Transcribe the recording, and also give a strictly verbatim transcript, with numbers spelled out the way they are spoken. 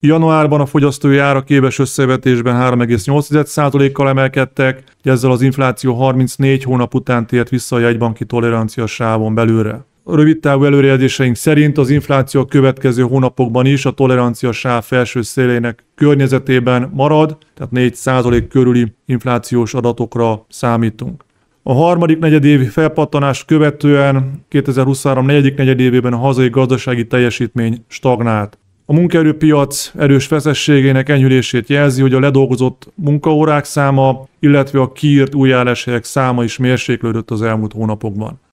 Januárban a fogyasztói árak éves összevetésben három egész nyolc százalékkal emelkedtek, ezzel az infláció harmincnégy hónap után tért vissza a jegybanki tolerancia sávon belülre. A rövidtávú előrejelzéseink szerint az infláció a következő hónapokban is a tolerancia sáv felső szélének környezetében marad, tehát négy százalék körüli inflációs adatokra számítunk. A harmadik negyedévi felpattanás követően kétezer-huszonhárom negyedik negyedévében a hazai gazdasági teljesítmény stagnált. A munkaerőpiac erős feszességének enyhülését jelzi, hogy a ledolgozott munkaórák száma, illetve a kiírt új álláshelyek száma is mérséklődött az elmúlt hónapokban.